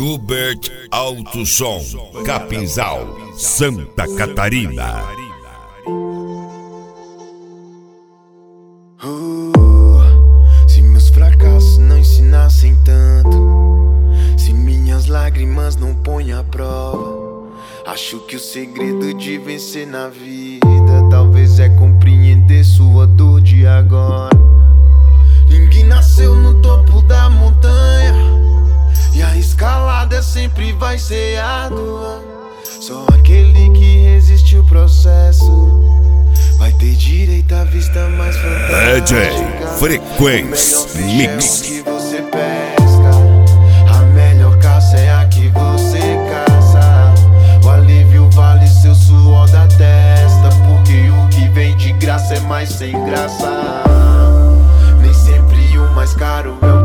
Gubert Autosom, Capinzal, Santa Catarina. Se meus fracassos não ensinassem tanto, se minhas lágrimas não põem à prova, acho que o segredo de vencer na vida talvez é compreender sua dor de agora. Ninguém nasceu no topo da montanha e a escalada sempre vai ser árdua. Só aquele que resiste o processo vai ter direito à vista mais fantástica. DJ Frequência Mix. Que você pesca, a melhor caça é a que você caça. O alívio vale seu suor da testa, porque o que vem de graça é mais sem graça. Nem sempre o mais caro é o